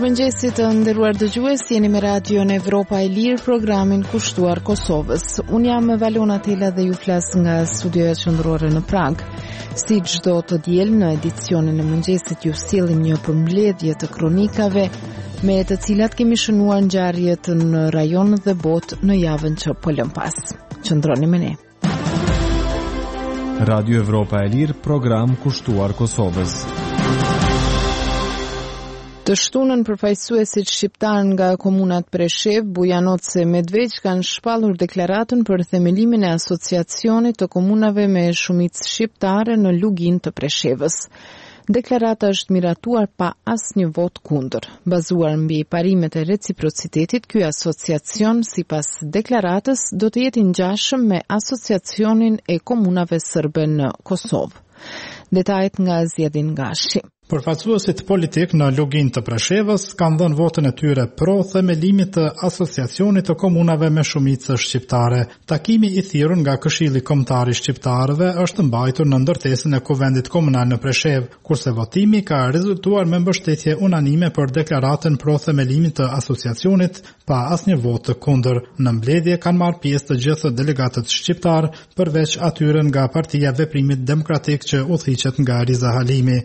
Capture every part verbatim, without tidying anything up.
Mirëmëngjesit të nderuar dëgjues, jeni me Radio në Evropa e Lirë, programin kushtuar Kosovës. Unë jam Valona Tela dhe ju flas nga studioja qendrore në Prag. Si çdo të diel në edicionin e mëngjesit ju sillim një përmbledhje të kronikave me të cilat kemi shënuar ngjarjet në rajonet dhe botë në javën që po lëm pas. Qëndroni me ne. Radio Evropa e Lirë, program kushtuar Kosovës. Të shtunën përfaqësuesit shqiptar nga komunat Preshev, Bujanoce, Medveq kanë shpallur deklaratën për themelimin e asociacionit të komunave me shumicë shqiptare në Lugin të Preshevës. Deklarata është miratuar pa asnjë vot kundër. Bazuar mbi parimet e reciprocitetit, ky asociacion, sipas deklaratës, do të jetë i ngjashëm me asociacionin e komunave serbe në Kosovë. Detajet nga Zjedin Gashi. Përfaqësuesit politik në Lugin të Preshevës kanë dhënë votën e tyre pro themelimit të asociacionit të komunave me shumicë shqiptare. Takimi i thirrur nga Këshilli Kombëtar i Shqiptarëve është mbajtur në ndërtesën e Kuvendit Komunal në Preshev, kurse votimi ka rezultuar me mbështetje unanime për deklaratën pro themelimit të asociacionit pa asnjë vot të kundër. Në mbledhje kanë marrë pjesë të gjithë delegatët shqiptar, përveç atyre nga Partia Veprimit Demokratik që udhëhiqet nga Riza Halimi.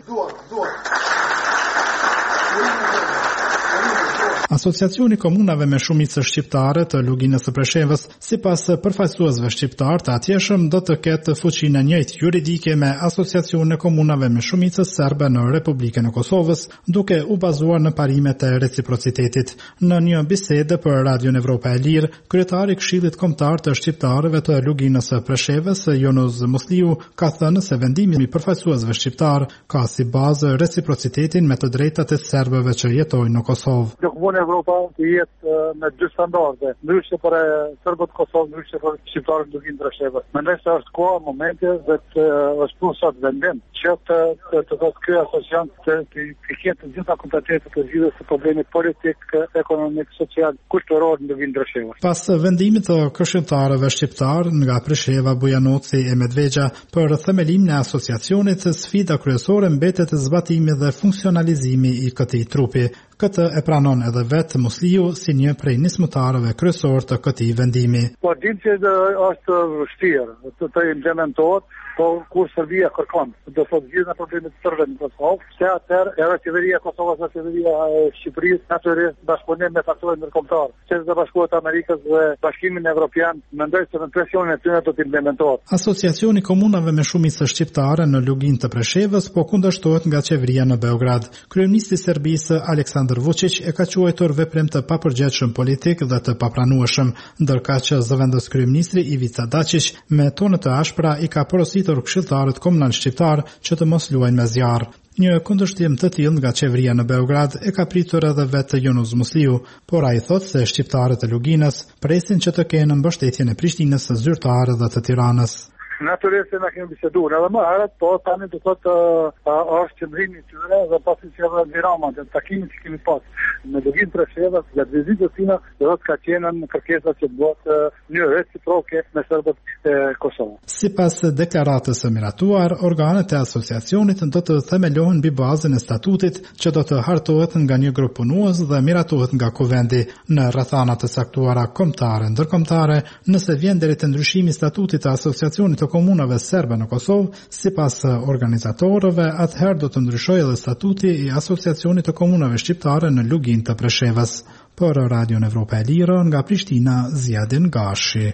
Asociacioni komunave me shumicë shqiptare të Luginës së Preshevës, sipas përfaqësuesve shqiptar të atjeshëm, do të ketë fuqinë e njëjtë juridike me Asociacionin e komunave me shumicë serbe në Republikën e Kosovës, duke u bazuar në parimet e reciprocitetit. Në një bisedë për Radio Evropa e Lirë, kryetari i Këshillit Kombëtar të Shqiptarëve të Luginës së Preshevës, Jonuz Musliu, ka thënë se vendimi i përfaqësuesve shqiptar ka si bazë reciprocitetin me të drejtat e serbëve që jetojnë në Kosovë. Evropa të jetë me dy standarde, ndryshe për serbët Kosovë, ndryshe për shqiptarët Lugin të Preshevës. Mendoj se është koha momente dhe të është pusat vendim që të të të thotë ky asociacion të të ketë të gjitha kompetencat të zgjidhjes së problemit politik, ekonomik, social, kulturor në Lugin të Preshevës. Pas vendimit të këshilltarëve shqiptar nga Presheva, Bujanoci e Medveqa për themelimin e asociacionit, sfida kryesore mbetet zbatimi dhe funksionalizimi i këtij trupi. Këtë e pranon edhe vetë Musliu si një prej nismëtarëve kryesor të këtij vendimi. Po dim që është vështirë të të implementohet, po kur Serbia kërkon, do të thotë gjithë problemet të tërë në Kosovë, se atëherë edhe qeveria e Kosovës dhe qeveria e Shqipërisë natyrisht bashkëpunim me faktorët ndërkombëtar, Qeveria e Bashkuar të Amerikës dhe Bashkimin Evropian, mendoj se në presionin e tyre do të implementohet. Asociacioni komunave me shumicë shqiptare në Lugin të Preshevës po kundërshtohet nga qeveria në Beograd. Kryeministri i Serbisë Aleksandar Vučić e ka quajtur veprim të papërgjegjshëm politik dhe të papranueshëm, ndërkaq që zëvendës kryeministri Ivica Dačić me tone të ashpra i ka porositur këshilltarët komunal shqiptar që të mos luajnë me zjarr. Një kundërshtim të tillë nga qeveria në Beograd e ka pritur edhe vetë Jonuz Musliu, por ai thotë se shqiptarët e Luginës presin që të kenë mbështetjen e Prishtinës së zyrtare dhe të Tiranës. Natyrisht na kemi biseduar edhe më herët, po tani do thotë është qëndrimi i tyre dhe pasi që edhe Virama të takimit që kemi pas në Lugin të Preshevës, gjatë vizitës tina, do të ka qenë në kërkesa që bëhet një reciproke me serbët e Kosovës. Sipas deklaratës së miratuar, organet e asociacionit do të themelohen mbi bazën e statutit që do të hartohet nga një grup punues dhe miratohet nga Kuvendi në rrethana të caktuara kombëtare ndërkombëtare, nëse vjen deri te ndryshimi i statutit të asociacionit të komunave serbe në Kosovë, sipas organizatorëve, atëherë do të ndryshojë edhe statuti i Asociacionit të Komunave Shqiptare në Lugin të Preshevës. Për Radio Evropa e Lirë nga Prishtina, Zjedin Gashi.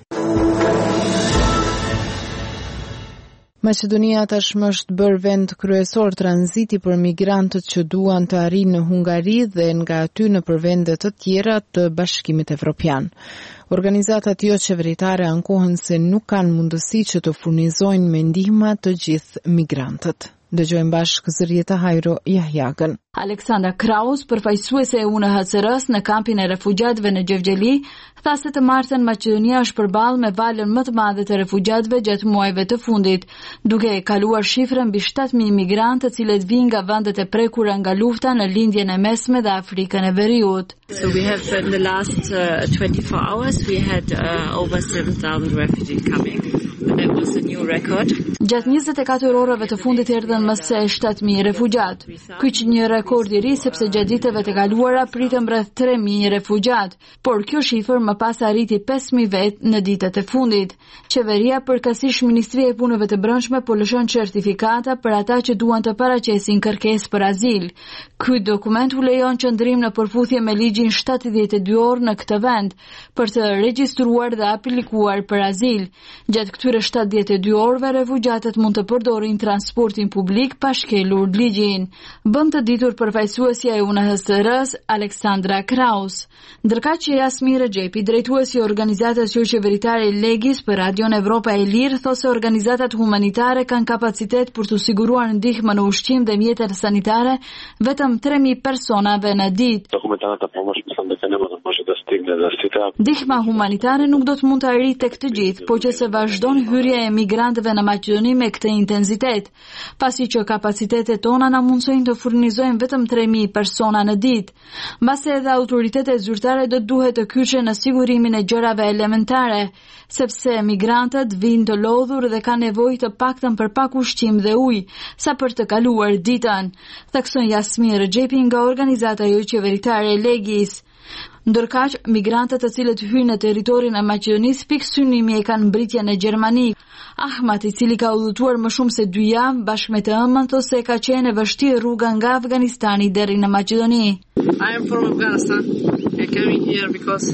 Maqedonia tashmë është bërë vend kryesor tranziti për migrantët që duan të arrijnë në Hungari dhe nga aty në vende të tjera të Bashkimit Evropian. Organizatat jo qeveritare ankohen se nuk kanë mundësi që të furnizojnë me ndihmë të gjithë migrantët. Dëgjojmë bashkë Zërieta Hajro Jahjagën. Aleksandra Kraus, përfaqësuese e U N H C R-s në kampin e refugjatëve në Gjevgjeli, tha se të martën Maqedonia është përballë me valën më të madhe të refugjatëve gjatë muajve të fundit, duke e kaluar shifrën mbi shtatë mijë migrantë të cilët vijnë nga vendet e prekura nga lufta në lindjen e mesme dhe Afrikën e Veriut. So we have in the last uh, twenty-four hours we had uh, over seven thousand refugees coming. That was a new record. Gjatë njëzet e katër orëve të fundit erdhën më se shtatë mijë refugjat. Ky që një akordi i ri sepse gjatë ditëve të kaluara pritëm rreth tre mijë refugjat, por kjo shifër më pas arriti pesë mijë vet në ditët e fundit. Qeveria përkatësisht Ministria e Punëve të Brendshme po lëshon certifikata për ata që duan të paraqesin kërkesë për azil. Ky dokument u lejon qëndrim në përputhje me ligjin shtatëdhjetë e dy orë në këtë vend për të regjistruar dhe aplikuar për azil. Gjatë këtyre shtatëdhjetë e dy orëve refugjatët mund të përdorin transportin publik pa shkelur ligjin. Bën të ditur përfaqësuesja e U N H C R-s Aleksandra Kraus. Ndërkaq që Jasmin Rexhepi, drejtuesi i organizatës jo qeveritare Legis për Radion Evropa e Lirë, thotë se organizatat humanitare kanë kapacitet për të siguruar ndihmë në ushqim dhe mjete sanitare vetëm tre mijë personave në ditë. Ndihma humanitare nuk do të mund të arrijë tek të gjithë, por që se vazhdon hyrja e emigrantëve në Maqedoni me këtë intensitet, pasi që kapacitetet tona na mundsojnë të furnizojmë vetëm tre mijë persona në ditë. Mbase edhe autoritetet zyrtare do duhet të kyçen në sigurimin e gjërave elementare, sepse emigrantët vinë të lodhur dhe kanë nevojë të paktën për pak ushqim dhe ujë, sa për të kaluar ditën, thekson Jasmin Rexhepi nga organizata jo qeveritare Legis. Ndërkaq, migrantët të cilët hyjnë në territorin e Maqedonisë pikë synimi e kanë mbritjen në Gjermani. Ahmat, i cili ka udhëtuar më shumë se dy javë bashkë me të ëmën, thotë se ka qenë e vështirë rruga nga Afganistani deri në Maqedoni. I am from Afghanistan. I came here because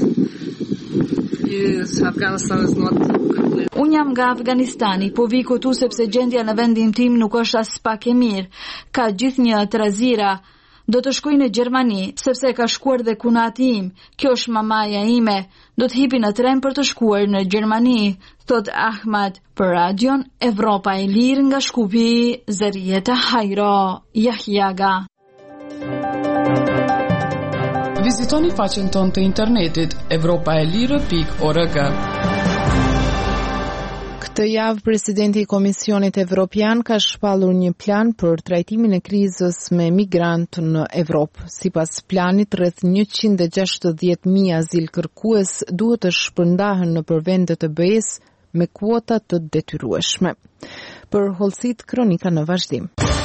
Afghanistan is not good. Unë jam nga Afganistani, po vi këtu sepse gjendja në vendin tim nuk është as pak e mirë. Ka gjithnjë trazira. Do të shkoj në Gjermani, sepse ka shkuar dhe kunati im. Kjo është mamaja ime. Do të hipi në tren për të shkuar në Gjermani, thot Ahmad për Radion Evropa e Lirë nga Shkupi, Zerieta Hajro, Jahjaga. Vizitoni faqen tonë të internetit evropa e lirë pikë org. Këtë javë, presidenti i Komisionit Evropian ka shpallur një plan për trajtimin e krizës me migrantë në Evropë. Sipas planit, rreth njëqind e gjashtëdhjetë mijë azil kërkues duhet të shpërndahen nëpër vende të B E-s me kuota të detyrueshme. Për hollësit, kronika në vazhdim.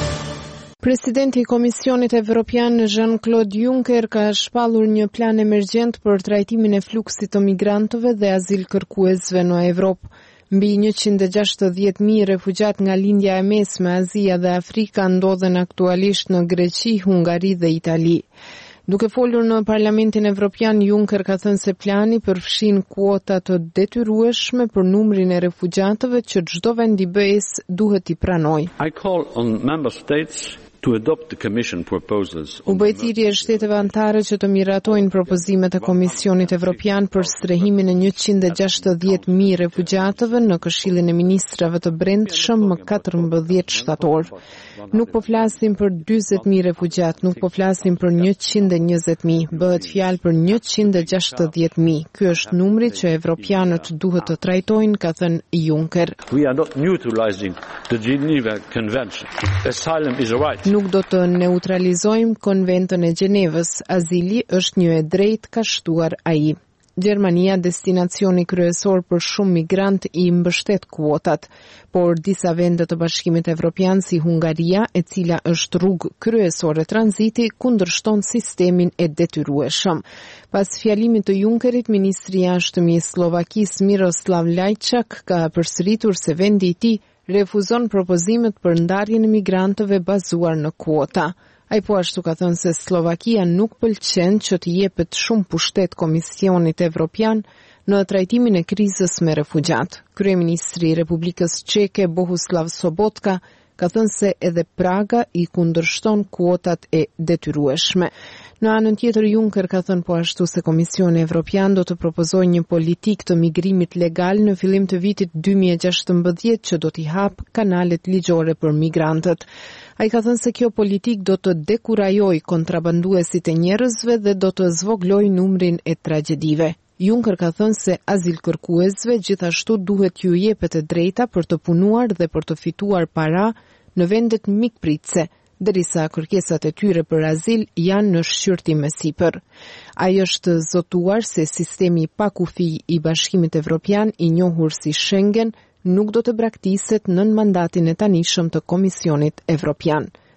Presidenti i Komisionit Evropian Jean-Claude Juncker ka shpallur një plan emergjent për trajtimin e fluksit të migrantëve dhe azil kërkuesve në Evropë. Mbi njëqind e gjashtëdhjetë mijë refugjat nga lindja e mesme, Azia dhe Afrika ndodhen aktualisht në Greqi, Hungari dhe Itali. Duke folur në Parlamentin Evropian, Juncker ka thënë se plani përfshin kuota të detyrueshme për numrin e refugjatëve që çdo vend i B E-s duhet i pranojë. I call on member states to adopt the commission proposals. Ubejtiri e shteteve anëtare që të miratojnë propozimet e Komisionit Evropian për strehimin e njëqind e gjashtëdhjetë mijë refugjatëve në Këshillin e Ministrave të Brendshëm më katërmbëdhjetë shtator. Nuk po flasim për dyzet mijë refugjat, nuk po flasim për njëqind e njëzet mijë, bëhet fjalë për njëqind e gjashtëdhjetë mijë. Ky është numri që evropianët duhet të trajtojnë, ka thënë Juncker. We are not neutralizing the Geneva Convention. Asylum is a right. Nuk do të neutralizojmë konventën e Gjenevës. Azili është një e drejtë, ka shtuar ai. Gjermania, destinacioni kryesor për shumë migrant, i mbështet kuotat, por disa vende të Bashkimit Evropian si Hungaria, e cila është rrugë kryesore tranziti, kundërshton sistemin e detyrueshëm. Pas fjalimit të Junckerit, ministri i jashtëm i Slovakisë Miroslav Lajčak ka përsëritur se vendi i tij refuzon propozimet për ndarjen e migrantëve bazuar në kuota. Ai po ashtu ka thënë se Slovakia nuk pëlqen që të jepet shumë pushtet Komisionit Evropian në trajtimin e krizës me refugjat. Kryeministri i Republikës Çeke Bohuslav Sobotka ka thënë se edhe Praga i kundërshton kuotat e detyrueshme. Në anën tjetër, Juncker ka thënë po ashtu se Komisioni Evropian do të propozojë një politikë të migrimit legal në fillim të vitit dy mijë e gjashtëmbëdhjetë që do t'i hapë kanalet ligjore për migrantët. Ai ka thënë se kjo politikë do të dekurajojë kontrabanduesit e njerëzve dhe do të zvoglojë numrin e tragjedive. Juncker ka thënë se azil kërkuesve gjithashtu duhet ju jepet e drejta për të punuar dhe për të fituar para në vendet mikpritëse, derisa kërkesat e tyre për azil janë në shqyrtim me sipër. Ai është zotuar se sistemi pa kufi i Bashkimit Evropian, i njohur si Schengen, nuk do të braktiset nën mandatin e tanishëm të Komisionit Evropian.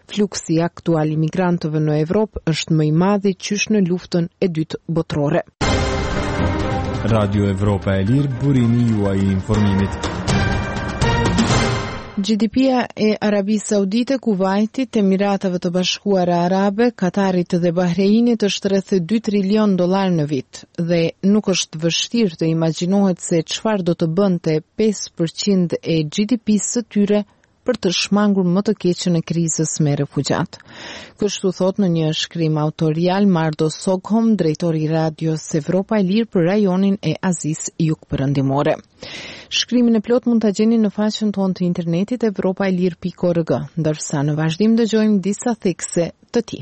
Fluksi aktual i migrantëve në Evropë është më i madh qysh në luftën e dytë botërore. Radio Evropa e Lirë, burimi juaj i informimit. G D P-ja e Arabisë Saudite, Kuvajtit, Emiratëve të Bashkuara Arabe, Katarit dhe Bahreinit është rreth dy trilion dollar në vit dhe nuk është vështirë të imagjinohet se çfarë do të bënte pesë përqind e G D P-së së tyre për të shmangur më të keqen e krizës me refugjat. Kështu thot në një shkrim autorial Mardo Sogholm, drejtori i Radios Evropa e Lirë për rajonin e Azisë Jugperëndimore. Shkrimin e plot mund ta gjeni në faqen tonë të internetit evropa e lirë pikë org, ndërsa në vazhdim dëgjojmë disa thekse të tij.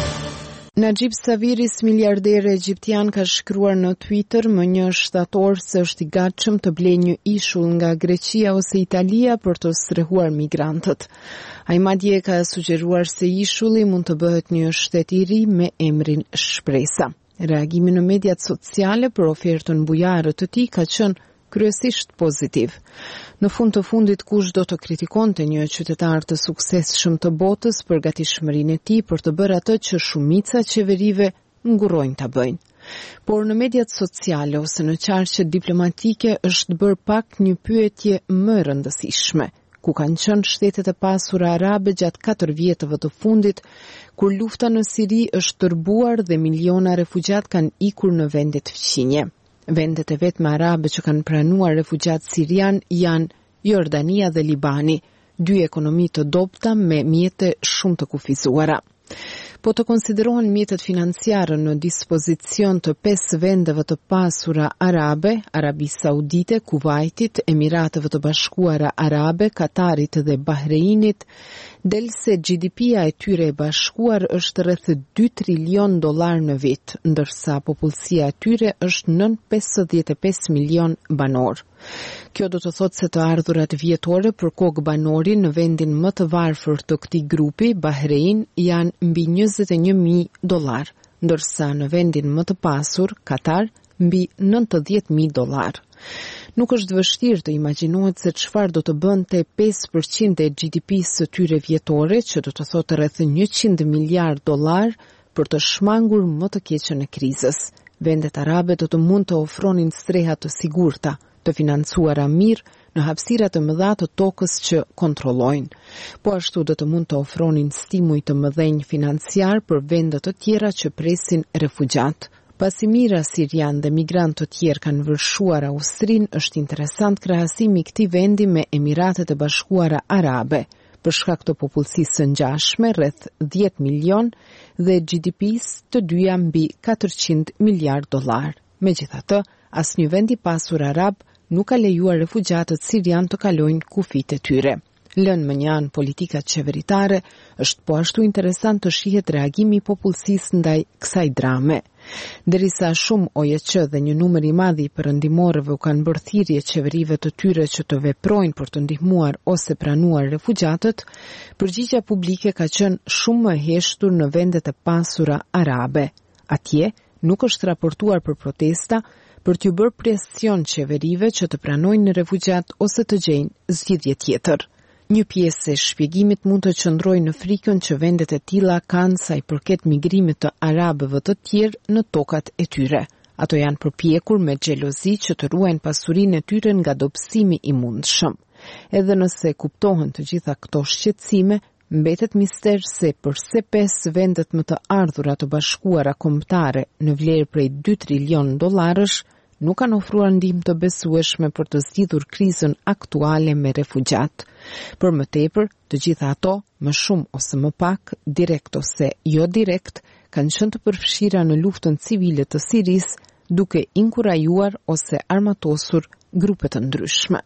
Najib Saviris, miliarder egjiptian, ka shkruar në Twitter më një shtator se është i gatshëm të blejë një ishull nga Greqia ose Italia për të strehuar migrantët. Ai madje ka sugjeruar se ishulli mund të bëhet një shtet i ri me emrin Shpresa. Reagimi në mediat sociale për ofertën bujare të tij ka qenë kryesisht pozitiv. Në fund të fundit, kush do të kritikonte një qytetar të suksesshëm të botës për gatishmërinë e tij për të bërë atë që shumica qeverive ngurrojnë ta bëjnë. Por në mediat sociale ose në qarqet diplomatike është bërë pak një pyetje më e rëndësishme. Ku kanë qenë shtetet e pasura arabe gjatë katër vjetëve të fundit, kur lufta në Siri është tërbuar dhe miliona refugjat kanë ikur në vendet fqinje. Vendet e vetme arabe që kanë pranuar refugjat sirian janë Jordania dhe Libani, dy ekonomi të dobta me mjete shumë të kufizuara. Po të konsiderohen mjetet financiare në dispozicion të pesë vendeve të pasura arabe, Arabisë Saudite, Kuvajtit, Emiratëve të Bashkuara Arabe, Katarit dhe Bahreinit, del se G D P-ja e tyre e bashkuar është rreth dy trilion dollar në vit, ndërsa popullsia e tyre është nën pesëdhjetë e pesë milion banor. Kjo do të thotë se të ardhurat vjetore për kokë banori në vendin më të varfër të këtij grupi, Bahrein, janë mbi njëzet e një mijë dollar, ndërsa në vendin më të pasur, Katar, mbi nëntëdhjetë mijë dollar. Nuk është vështirë të imagjinohet se çfarë do të bënte pesë përqind e G D P-së së tyre vjetore, që do të thotë rreth njëqind miliard dollar, për të shmangur më të keqen e krizës. Vendet arabe do të mund të ofronin streha të sigurta, të financuara mirë në hapësira të mëdha të tokës që kontrollojnë. Po ashtu do të mund të ofronin stimuj të mëdhenj financiar për vende të tjera që presin refugjat. Pasi mira sirian dhe migrant të tjerë kanë vërshuar Austrinë, është interesant krahasimi i këtij vendi me Emiratet e Bashkuara Arabe, për shkak të popullsisë së ngjashme rreth dhjetë milion dhe G D P-së të dyja mbi katërqind miliard dollar. Megjithatë, asnjë vend i pasur arab nuk ka lejuar refugjatët sirian të kalojnë kufijtë e tyre. Lënë më një anë politikat qeveritare, është po ashtu interesant të shihet reagimi i popullsisë ndaj kësaj drame. Derisa shumë O E C dhe një numër i madh i perëndimorëve u kanë bërë thirrje qeverive të tyre që të veprojnë për të ndihmuar ose pranuar refugjatët, përgjigjja publike ka qenë shumë më e heshtur në vendet e pasura arabe. Atje nuk është raportuar për protesta, për t'ju bërë presion qeverive që të pranojnë refugjat ose të gjejnë zgjidhje tjetër. Një pjesë e shpjegimit mund të qëndrojë në frikën që vendet e tilla kanë sa i përket migrimit të arabëve të tjerë në tokat e tyre. Ato janë përpjekur me xhelozi që të ruajnë pasurinë e tyre nga dobësimi i mundshëm. Edhe nëse kuptohen të gjitha këto shqetësime, mbetet mister se përse pesë vendet më të ardhura të bashkuara kombëtare në vlerë prej dy trilion dollarësh nuk kanë ofruar ndihmë të besueshme për të zgjidhur krizën aktuale me refugjat. Për më tepër, të gjitha ato, më shumë ose më pak, direkt ose jo direkt, kanë qenë të përfshira në luftën civile të Sirisë, duke inkurajuar ose armatosur grupe të ndryshme.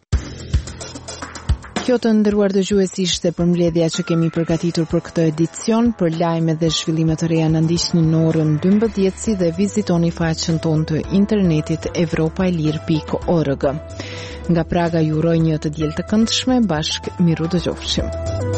Kjo të nderuar dëgjues ishte përmbledhja që kemi përgatitur për këtë edicion. Për lajme dhe zhvillime të reja na ndiqni në orën dymbëdhjetë dhe vizitoni faqen tonë të internetit evropa e lirë pikë org. Nga Praga ju uroj një të diel të këndshme, bashkë miru dëgjofshim.